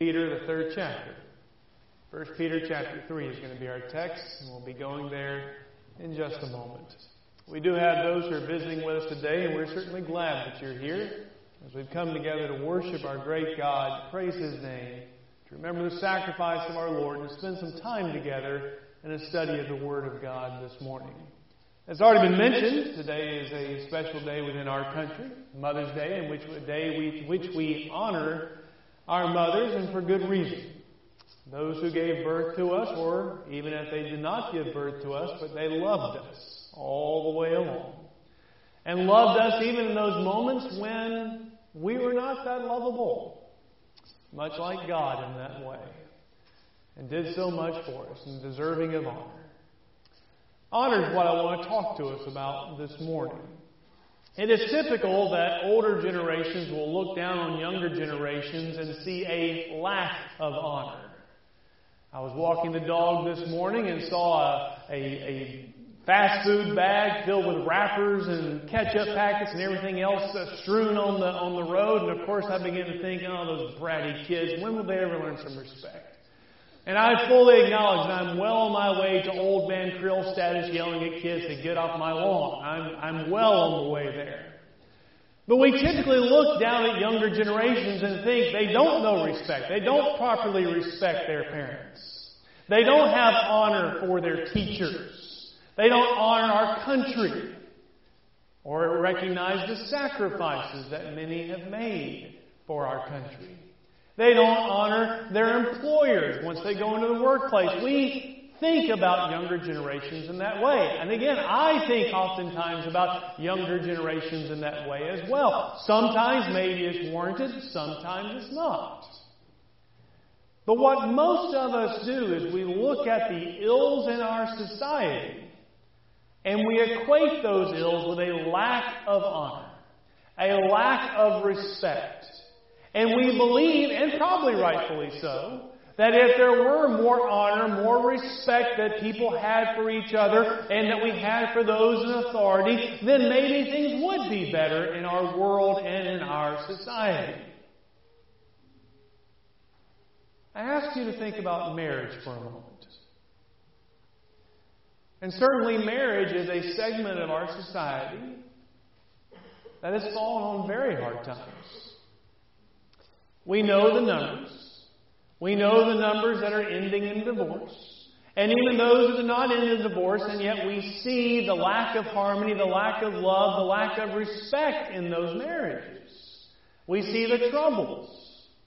Peter, the 3rd chapter. 1 Peter chapter 3 is going to be our text, and we'll be going there in just a moment. We do have those who are visiting with us today, and we're certainly glad that you're here as we've come together to worship our great God, to praise His name, to remember the sacrifice of our Lord, and to spend some time together in a study of the Word of God this morning. As already been mentioned, today is a special day within our country, Mother's Day, in which we honor our mothers, and for good reason. Those who gave birth to us, or even if they did not give birth to us, but they loved us all the way along. And loved us even in those moments when we were not that lovable. Much like God in that way. And did so much for us and deserving of honor. Honor is what I want to talk to us about this morning. It is typical that older generations will look down on younger generations and see a lack of honor. I was walking the dog this morning and saw a fast food bag filled with wrappers and ketchup packets and everything else strewn on the road. And of course I began to think, oh, those bratty kids, when will they ever learn some respect? And I fully acknowledge that I'm well on my way to old man Krill status, yelling at kids to get off my lawn. I'm well on the way there. But we typically look down at younger generations and think they don't know respect. They don't properly respect their parents. They don't have honor for their teachers. They don't honor our country or recognize the sacrifices that many have made for our country. They don't honor their employers once they go into the workplace. We think about younger generations in that way. And again, I think oftentimes about younger generations in that way as well. Sometimes maybe it's warranted, sometimes it's not. But what most of us do is we look at the ills in our society and we equate those ills with a lack of honor, a lack of respect. And we believe, and probably rightfully so, that if there were more honor, more respect that people had for each other and that we had for those in authority, then maybe things would be better in our world and in our society. I ask you to think about marriage for a moment. And certainly marriage is a segment of our society that has fallen on very hard times. We know the numbers. We know the numbers that are ending in divorce. And even those that are not ending in divorce, and yet we see the lack of harmony, the lack of love, the lack of respect in those marriages. We see the troubles.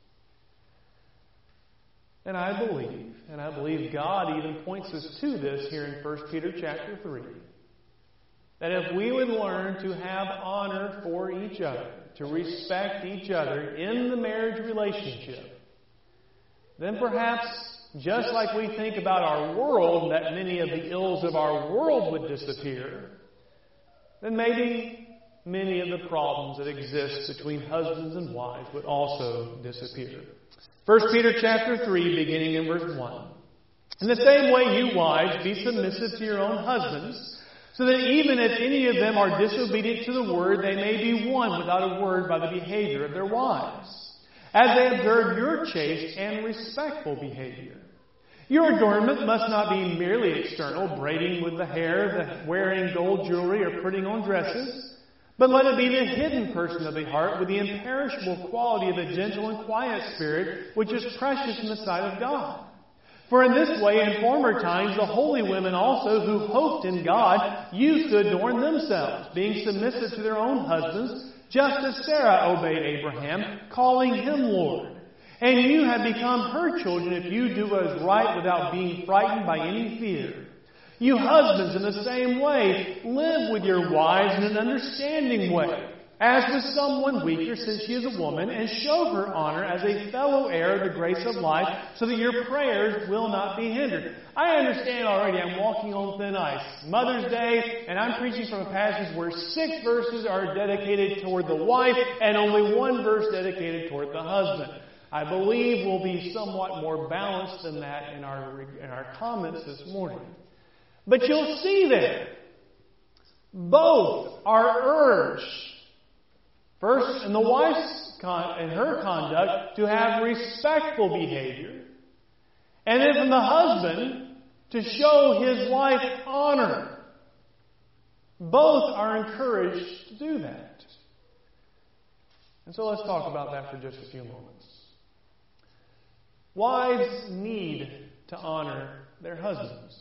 And I believe God even points us to this here in 1 Peter chapter 3. That if we would learn to have honor for each other, to respect each other in the marriage relationship, then perhaps, just like we think about our world, that many of the ills of our world would disappear, then maybe many of the problems that exist between husbands and wives would also disappear. 1 Peter chapter 3, beginning in verse 1. In the same way, you wives, be submissive to your own husbands, so that even if any of them are disobedient to the word, they may be won without a word by the behavior of their wives, as they observe your chaste and respectful behavior. Your adornment must not be merely external, braiding with the hair, wearing gold jewelry, or putting on dresses, but let it be the hidden person of the heart with the imperishable quality of a gentle and quiet spirit, which is precious in the sight of God. For in this way, in former times, the holy women also who hoped in God used to adorn themselves, being submissive to their own husbands, just as Sarah obeyed Abraham, calling him Lord. And you have become her children if you do what is right without being frightened by any fear. You husbands, in the same way, live with your wives in an understanding way, as with someone weaker, since she is a woman, and show her honor as a fellow heir of the grace of life, so that your prayers will not be hindered. I understand already I'm walking on thin ice. Mother's Day, and I'm preaching from a passage where 6 verses are dedicated toward the wife, and only 1 verse dedicated toward the husband. I believe we'll be somewhat more balanced than that in our comments this morning. But you'll see there, both are urged First, in the wife's in her conduct, to have respectful behavior. And then from the husband, to show his wife honor. Both are encouraged to do that. And so let's talk about that for just a few moments. Wives need to honor their husbands.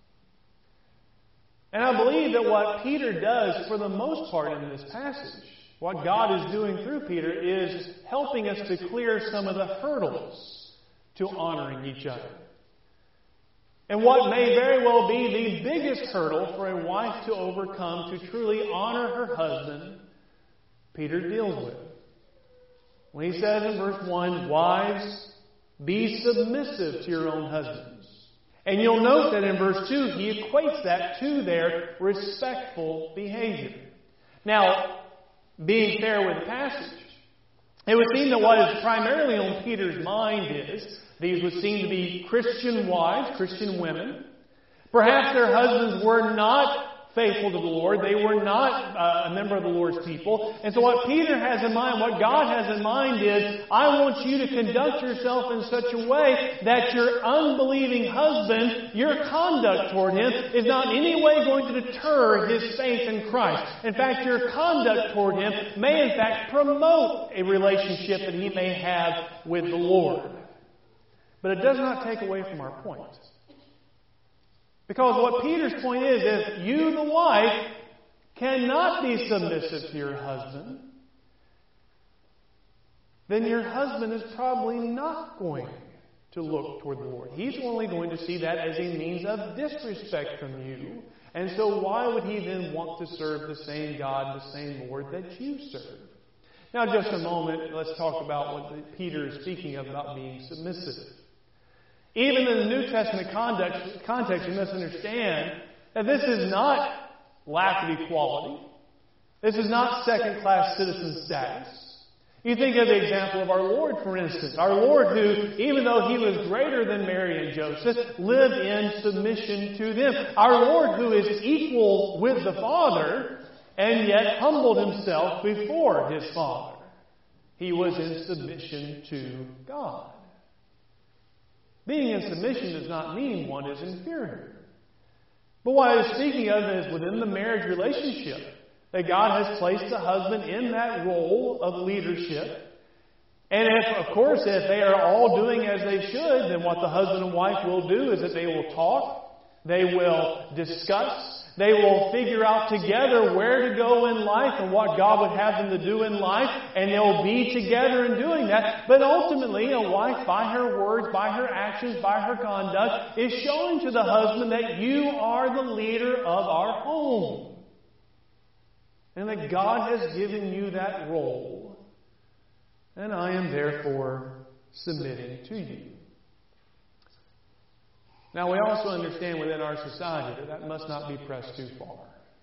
And I believe that what Peter does for the most part in this passage, what God is doing through Peter, is helping us to clear some of the hurdles to honoring each other. And what may very well be the biggest hurdle for a wife to overcome to truly honor her husband, Peter deals with. When he says in verse 1, "Wives, be submissive to your own husbands." And you'll note that in verse 2, he equates that to their respectful behavior. Now, being fair with the passage, it would seem that what is primarily on Peter's mind is, these would seem to be Christian wives, Christian women. Perhaps their husbands were not faithful to the Lord. They were not a member of the Lord's people. And so what Peter has in mind, what God has in mind is, I want you to conduct yourself in such a way that your unbelieving husband, your conduct toward him, is not in any way going to deter his faith in Christ. In fact, your conduct toward him may in fact promote a relationship that he may have with the Lord. But it does not take away from our point. Because what Peter's point is, if you, the wife, cannot be submissive to your husband, then your husband is probably not going to look toward the Lord. He's only going to see that as a means of disrespect from you. And so why would he then want to serve the same God, the same Lord that you serve? Now, just a moment, let's talk about what Peter is speaking of about being submissive. Even in the New Testament context, you must understand that this is not lack of equality. This is not second-class citizen status. You think of the example of our Lord, for instance. Our Lord who, even though He was greater than Mary and Joseph, lived in submission to them. Our Lord who is equal with the Father, and yet humbled Himself before His Father. He was in submission to God. Being in submission does not mean one is inferior. But what I was speaking of is within the marriage relationship, that God has placed the husband in that role of leadership. And if they are all doing as they should, then what the husband and wife will do is that they will talk, they will discuss, they will figure out together where to go in life and what God would have them to do in life, and they'll be together in doing that. But ultimately, a wife, by her words, by her actions, by her conduct, is showing to the husband that you are the leader of our home. And that God has given you that role. And I am therefore submitting to you. Now, we also understand within our society that must not be pressed too far.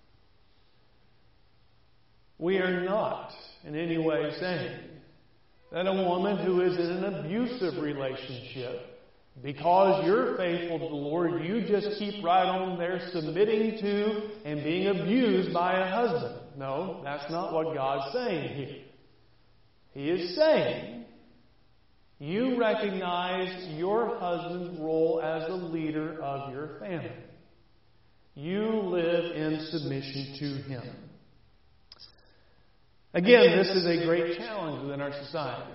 We are not in any way saying that a woman who is in an abusive relationship, because you're faithful to the Lord, you just keep right on there submitting to and being abused by a husband. No, that's not what God's saying here. He is saying, you recognize your husband's role as the leader of your family. You live in submission to him. Again, this is a great challenge within our society.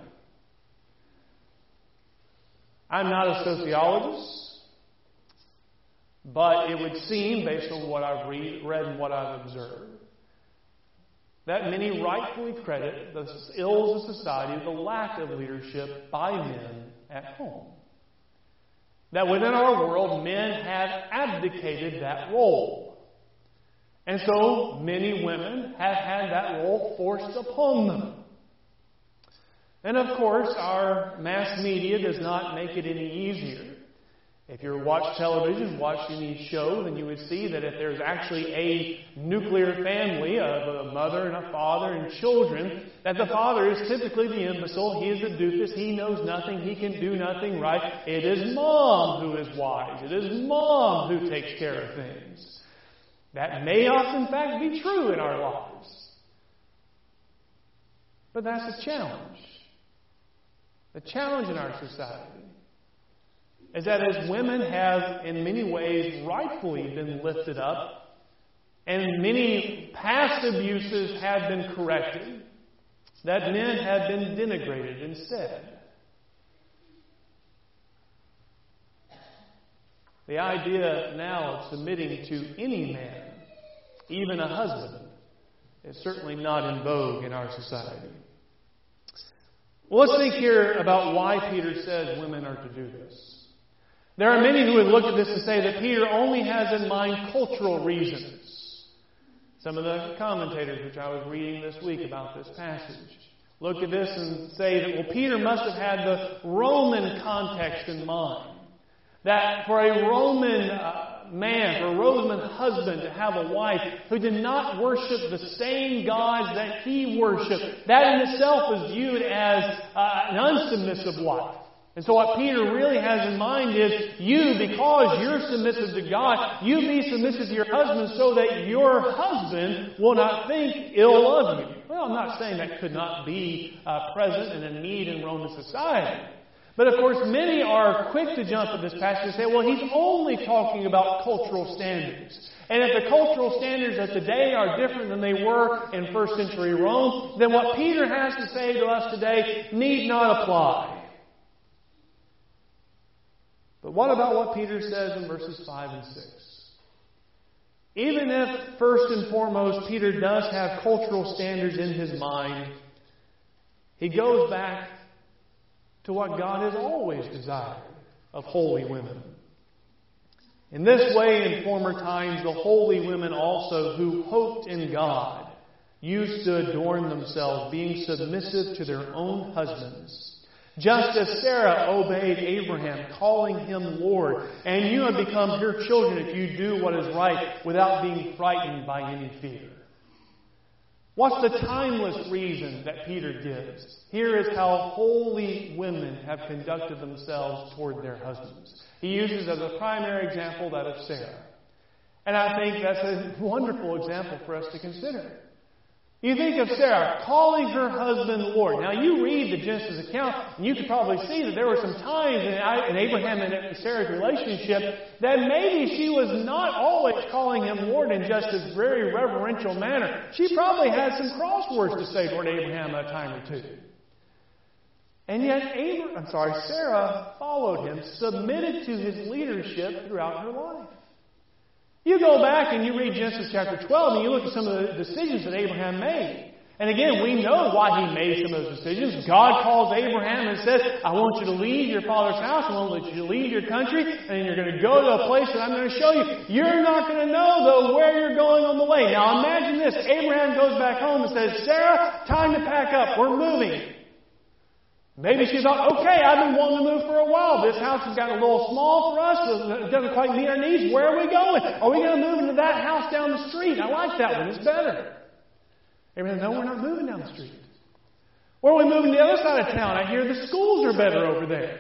I'm not a sociologist, but it would seem, based on what I've read and what I've observed, that many rightfully credit the ills of society, the lack of leadership by men at home. That within our world, men have abdicated that role. And so many women have had that role forced upon them. And of course, our mass media does not make it any easier. If you watch television, watch any show, then you would see that if there's actually a nuclear family of a mother and a father and children, that the father is typically the imbecile. He is the doofus. He knows nothing. He can do nothing right. It is mom who is wise. It is mom who takes care of things. That may often, in fact, be true in our lives. But that's a challenge. The challenge in our society is that as women have, in many ways, rightfully been lifted up, and many past abuses have been corrected, that men have been denigrated instead. The idea now of submitting to any man, even a husband, is certainly not in vogue in our society. Well, let's think here about why Peter says women are to do this. There are many who would look at this and say that Peter only has in mind cultural reasons. Some of the commentators, which I was reading this week about this passage, look at this and say that, well, Peter must have had the Roman context in mind. That for a Roman man, for a Roman husband to have a wife who did not worship the same gods that he worshiped, that in itself is viewed as an unsubmissive wife. And so what Peter really has in mind is, you, because you're submissive to God, you be submissive to your husband so that your husband will not think ill of you. Well, I'm not saying that could not be present and a need in Roman society. But of course, many are quick to jump at this passage and say, well, he's only talking about cultural standards. And if the cultural standards of today are different than they were in first century Rome, then what Peter has to say to us today need not apply. But what about what Peter says in verses 5 and 6? Even if, first and foremost, Peter does have cultural standards in his mind, he goes back to what God has always desired of holy women. In this way, in former times, the holy women also who hoped in God used to adorn themselves, being submissive to their own husbands. Just as Sarah obeyed Abraham, calling him Lord, and you have become her children if you do what is right without being frightened by any fear. What's the timeless reason that Peter gives? Here is how holy women have conducted themselves toward their husbands. He uses as a primary example that of Sarah. And I think that's a wonderful example for us to consider. You think of Sarah calling her husband Lord. Now you read the Genesis account and you could probably see that there were some times in Abraham and Sarah's relationship that maybe she was not always calling him Lord in just this very reverential manner. She probably had some crosswords to say toward Abraham a time or two. And yet Sarah followed him, submitted to his leadership throughout her life. You go back and you read Genesis chapter 12 and you look at some of the decisions that Abraham made. And again, we know why he made some of those decisions. God calls Abraham and says, I want you to leave your father's house. I want you to leave your country. And you're going to go to a place that I'm going to show you. You're not going to know, though, where you're going on the way. Now imagine this. Abraham goes back home and says, Sarah, time to pack up. We're moving. Maybe she thought, okay, I've been wanting to move for a while. This house has gotten a little small for us. It doesn't quite meet our needs. Where are we going? Are we going to move into that house down the street? I like that one. It's better. Abraham, no, we're not moving down the street. Where are we moving to the other side of town? I hear the schools are better over there.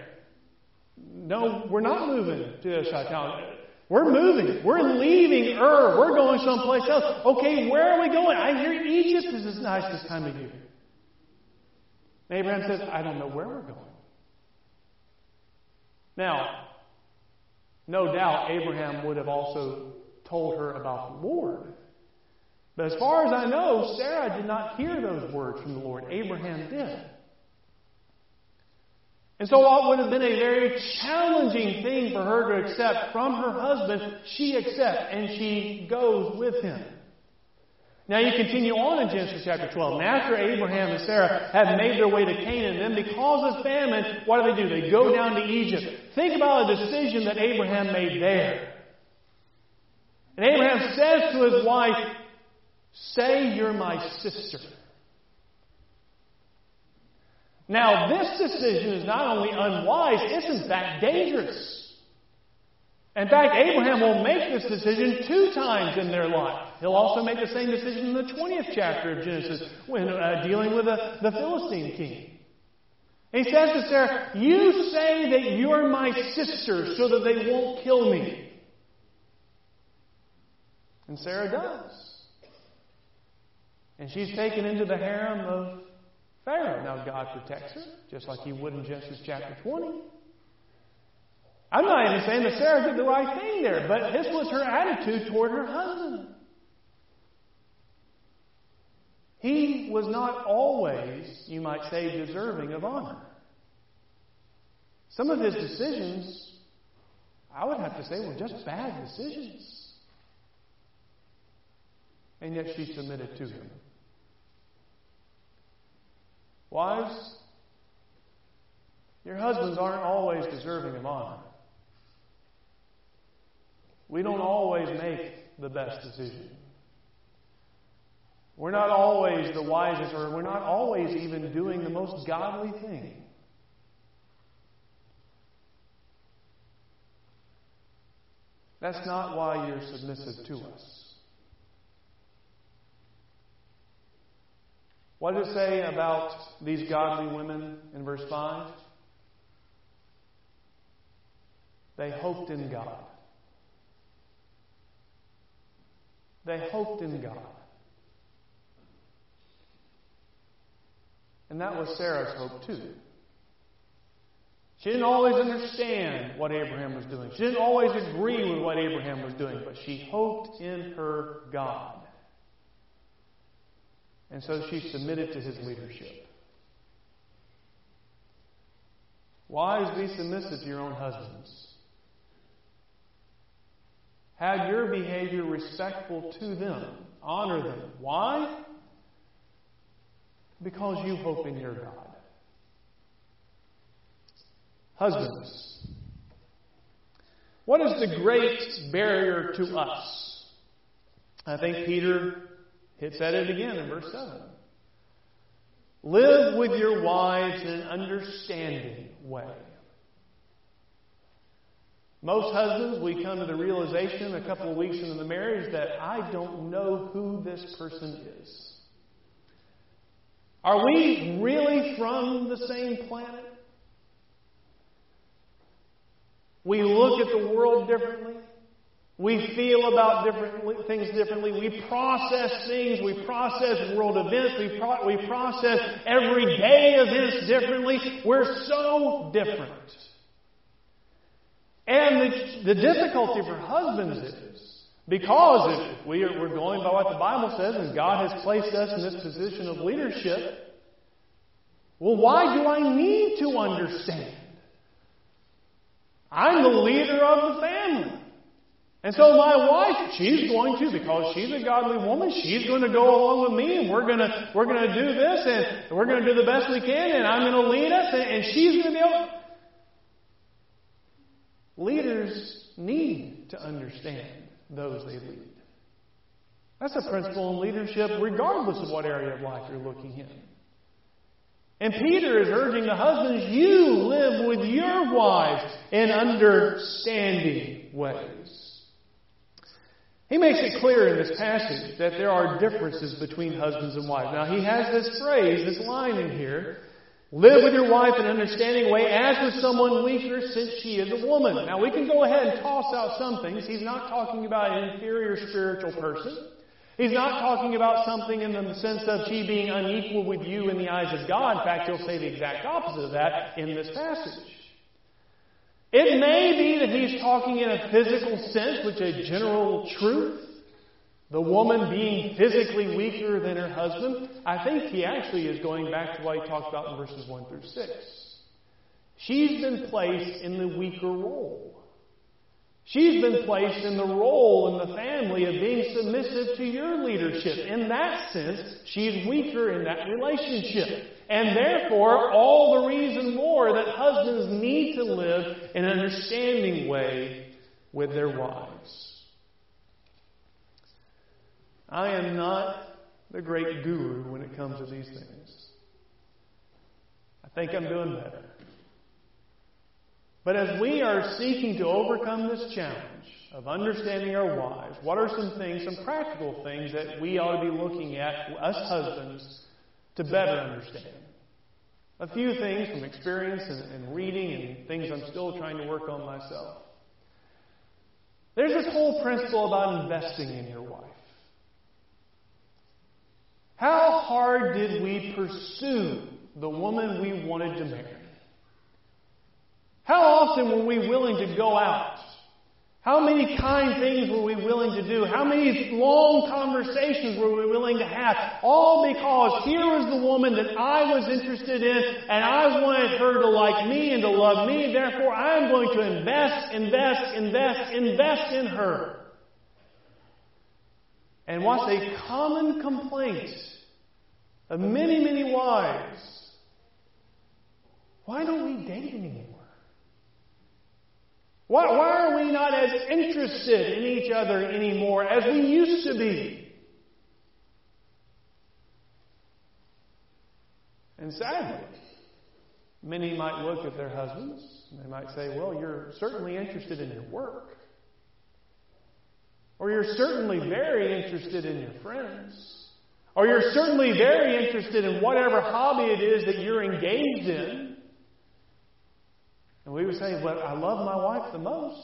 No, we're not moving to the other side of town. We're moving. We're leaving Ur. We're going someplace else. Okay, where are we going? I hear Egypt is as nice this time of year. And Abraham says, I don't know where we're going. Now, no doubt Abraham would have also told her about the Lord. But as far as I know, Sarah did not hear those words from the Lord. Abraham did. And so what would have been a very challenging thing for her to accept from her husband, she accepts and she goes with him. Now you continue on in Genesis chapter 12. And after Abraham and Sarah have made their way to Canaan, then because of famine, what do? They go down to Egypt. Think about a decision that Abraham made there. And Abraham says to his wife, say you're my sister. Now this decision is not only unwise, it's in fact dangerous. In fact, Abraham will make this decision 2 times in their life. He'll also make the same decision in the 20th chapter of Genesis when dealing with the Philistine king. And he says to Sarah, you say that you're my sister so that they won't kill me. And Sarah does. And she's taken into the harem of Pharaoh. Now, God protects her, just like He would in Genesis chapter 20. I'm not even saying that Sarah did the right thing there, but this was her attitude toward her husband. He was not always, you might say, deserving of honor. Some of his decisions, I would have to say, were just bad decisions. And yet she submitted to him. Wives, your husbands aren't always deserving of honor. We don't always make the best decision. We're not always the wisest, or we're not always even doing the most godly thing. That's not why you're submissive to us. What does it say about these godly women in verse 5? They hoped in God. They hoped in God. And that was Sarah's hope too. She didn't always understand what Abraham was doing. She didn't always agree with what Abraham was doing, but she hoped in her God. And so she submitted to his leadership. Wives, be submissive to your own husbands. Have your behavior respectful to them. Honor them. Why? Because you hope in your God. Husbands, what is the great barrier to us? I think Peter hits at it again in verse 7. Live with your wives in an understanding way. Most husbands, we come to the realization a couple of weeks into the marriage that I don't know who this person is. Are we really from the same planet? We look at the world differently. We feel about different things differently. We process things. We process world events. We process everyday events differently. We're so different. And the difficulty for husbands is, because if we're going by what the Bible says, and God has placed us in this position of leadership, well, why do I need to understand? I'm the leader of the family. And so my wife, she's going to, because she's a godly woman, she's going to go along with me, and we're going to do this, and we're going to do the best we can, and I'm going to lead us, and she's going to be able. Leaders need to understand those they lead. That's a principle in leadership regardless of what area of life you're looking in. And Peter is urging the husbands, you live with your wives in understanding ways. He makes it clear in this passage that there are differences between husbands and wives. Now he has this phrase, this line in here, live with your wife in an understanding way as with someone weaker since she is a woman. Now we can go ahead and toss out some things. He's not talking about an inferior spiritual person. He's not talking about something in the sense of she being unequal with you in the eyes of God. In fact, he'll say the exact opposite of that in this passage. It may be that he's talking in a physical sense, which is a general truth. The woman being physically weaker than her husband. I think he actually is going back to what he talked about in verses 1 through 6. She's been placed in the weaker role. She's been placed in the role in the family of being submissive to your leadership. In that sense, she's weaker in that relationship. And therefore, all the reason more that husbands need to live in an understanding way with their wives. I am not the great guru when it comes to these things. I think I'm doing better. But as we are seeking to overcome this challenge of understanding our wives, what are some things, some practical things that we ought to be looking at, us husbands, to better understand? A few things from experience and reading and things I'm still trying to work on myself. There's this whole principle about investing in your wife. How hard did we pursue the woman we wanted to marry? How often were we willing to go out? How many kind things were we willing to do? How many long conversations were we willing to have? All because here was the woman that I was interested in, and I wanted her to like me and to love me. Therefore, I am going to invest in her. And what's a common complaint of many, many wives? Why don't we date anymore? Why are we not as interested in each other anymore as we used to be? And sadly, many might look at their husbands and they might say, well, you're certainly interested in your work. Or you're certainly very interested in your friends. Or you're certainly very interested in whatever hobby it is that you're engaged in. And we would say, well, I love my wife the most.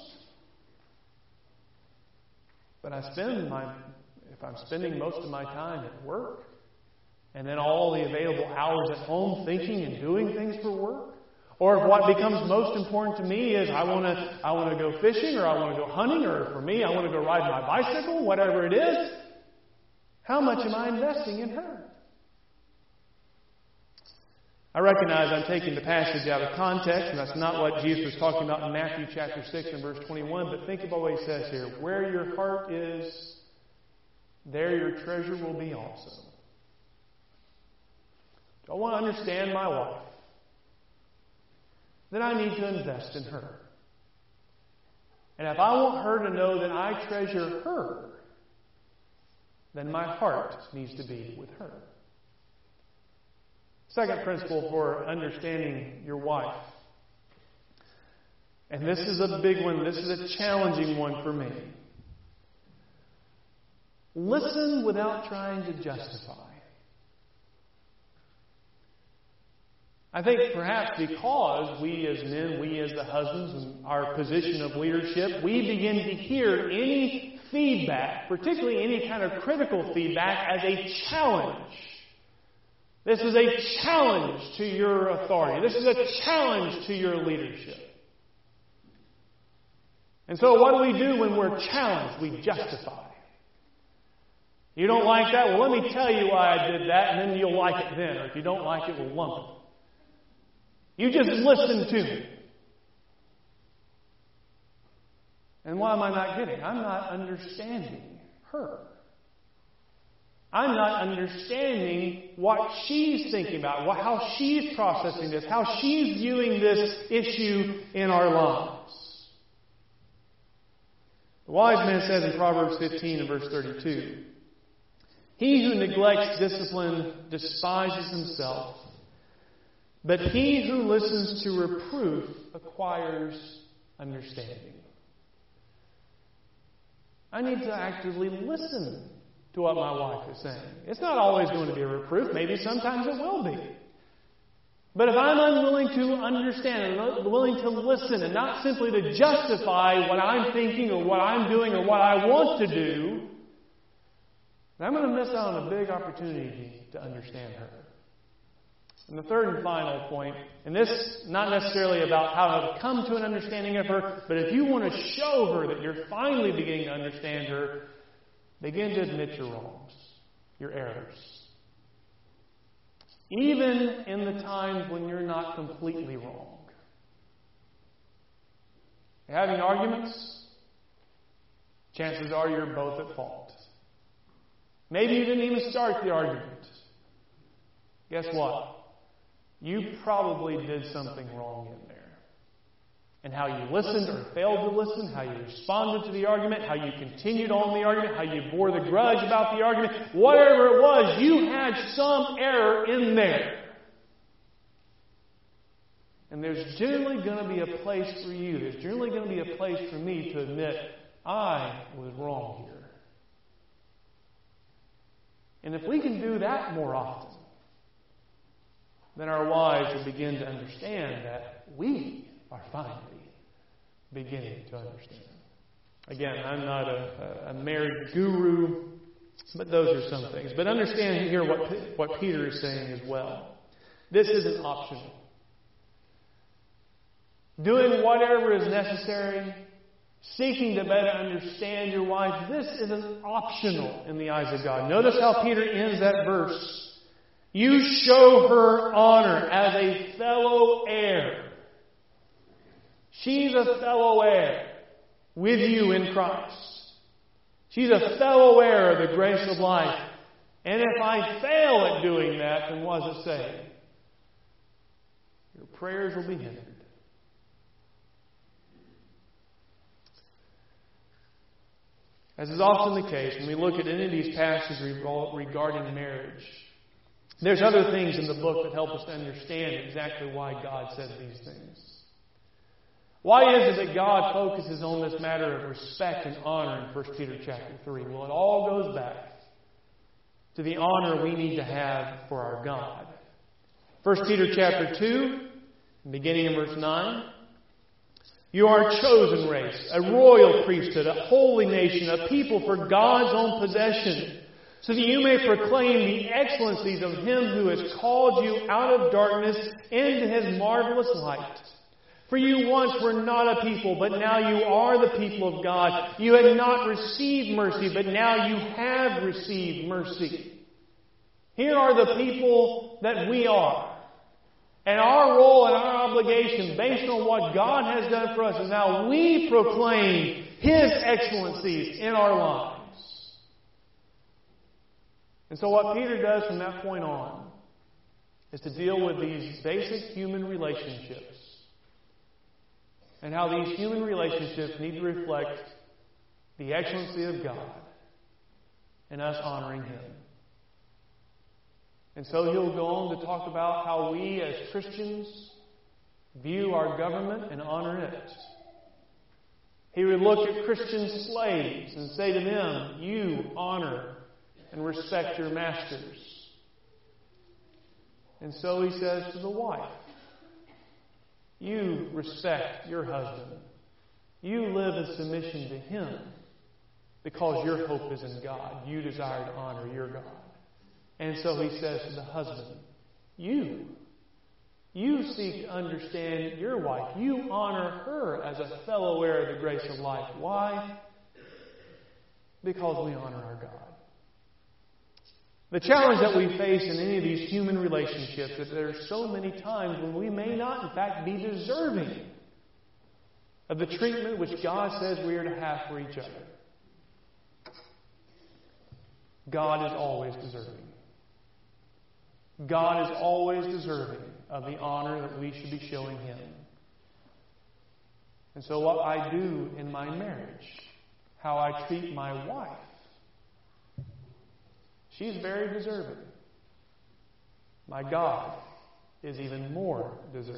But if I'm spending most of my time at work, and then all the available hours at home thinking and doing things for work, or if what becomes most important to me is I want to go fishing, or I want to go hunting, or for me, I want to go ride my bicycle, whatever it is, how much am I investing in her? I recognize I'm taking the passage out of context, and that's not what Jesus was talking about in Matthew chapter 6 and verse 21, but think about what he says here. Where your heart is, there your treasure will be also. Do I want to understand my wife? Then I need to invest in her. And if I want her to know that I treasure her, then my heart needs to be with her. Second principle for understanding your wife. And this is a big one. This is a challenging one for me. Listen without trying to justify. I think perhaps because we as men, we as the husbands in our position of leadership, we begin to hear any feedback, particularly any kind of critical feedback, as a challenge. This is a challenge to your authority. This is a challenge to your leadership. And so what do we do when we're challenged? We justify. You don't like that? Well, let me tell you why I did that, and then you'll like it then. Or if you don't like it, we'll lump it. You just listen to me. And what am I not getting? I'm not understanding her. I'm not understanding what she's thinking about, how she's processing this, how she's viewing this issue in our lives. The wise man says in Proverbs 15 and verse 32, he who neglects discipline despises himself, but he who listens to reproof acquires understanding. I need to actively listen to what my wife is saying. It's not always going to be a reproof. Maybe sometimes it will be. But if I'm unwilling to understand and unwilling to listen and not simply to justify what I'm thinking or what I'm doing or what I want to do, then I'm going to miss out on a big opportunity to understand her. And the third and final point, and this not necessarily about how to come to an understanding of her, but if you want to show her that you're finally beginning to understand her, begin to admit your wrongs, your errors. Even in the times when you're not completely wrong. You're having arguments, chances are you're both at fault. Maybe you didn't even start the argument. Guess what? You probably did something wrong in there. And how you listened or failed to listen, how you responded to the argument, how you continued on the argument, how you bore the grudge about the argument, whatever it was, you had some error in there. And there's generally going to be a place for you, there's generally going to be a place for me to admit, I was wrong here. And if we can do that more often, then our wives will begin to understand that we are finally beginning to understand. Again, I'm not a marriage guru, but those are some things. But understand here what Peter is saying as well. This isn't optional. Doing whatever is necessary, seeking to better understand your wife, this isn't optional in the eyes of God. Notice how Peter ends that verse. You show her honor as a fellow heir. She's a fellow heir with you in Christ. She's a fellow heir of the grace of life. And if I fail at doing that, then what does it say? Your prayers will be hindered. As is often the case, when we look at any of these passages regarding marriage, there's other things in the book that help us to understand exactly why God says these things. Why is it that God focuses on this matter of respect and honor in 1 Peter chapter 3? Well, it all goes back to the honor we need to have for our God. 1 Peter chapter 2, beginning in verse 9. You are a chosen race, a royal priesthood, a holy nation, a people for God's own possession, so that you may proclaim the excellencies of Him who has called you out of darkness into His marvelous light. For you once were not a people, but now you are the people of God. You had not received mercy, but now you have received mercy. Here are the people that we are. And our role and our obligation, based on what God has done for us, is now we proclaim His excellencies in our lives. And so what Peter does from that point on is to deal with these basic human relationships and how these human relationships need to reflect the excellency of God and us honoring Him. And so he'll go on to talk about how we as Christians view our government and honor it. He would look at Christian slaves and say to them, you honor and respect your masters. And so he says to the wife, you respect your husband. You live in submission to him because your hope is in God. You desire to honor your God. And so he says to the husband, you seek to understand your wife. You honor her as a fellow heir of the grace of life. Why? Because we honor our God. The challenge that we face in any of these human relationships is that there are so many times when we may not, in fact, be deserving of the treatment which God says we are to have for each other. God is always deserving. God is always deserving of the honor that we should be showing Him. And so what I do in my marriage, how I treat my wife, she's very deserving. My God is even more deserving.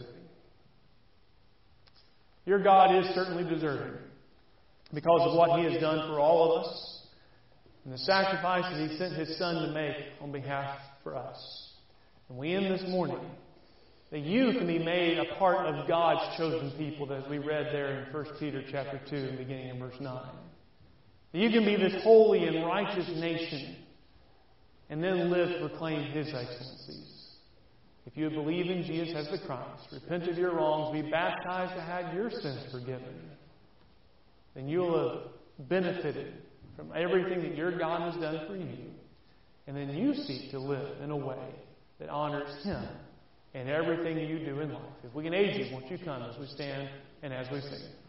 Your God is certainly deserving because of what He has done for all of us and the sacrifices He sent His Son to make on behalf for us. And we end this morning that you can be made a part of God's chosen people, as we read there in 1 Peter chapter 2, beginning in verse 9. That you can be this holy and righteous nation and then live to proclaim His excellencies. If you believe in Jesus as the Christ, repent of your wrongs, be baptized to have your sins forgiven, then you will have benefited from everything that your God has done for you. And then you seek to live in a way that honors Him in everything you do in life. If we can aid you, won't you come as we stand and as we sing.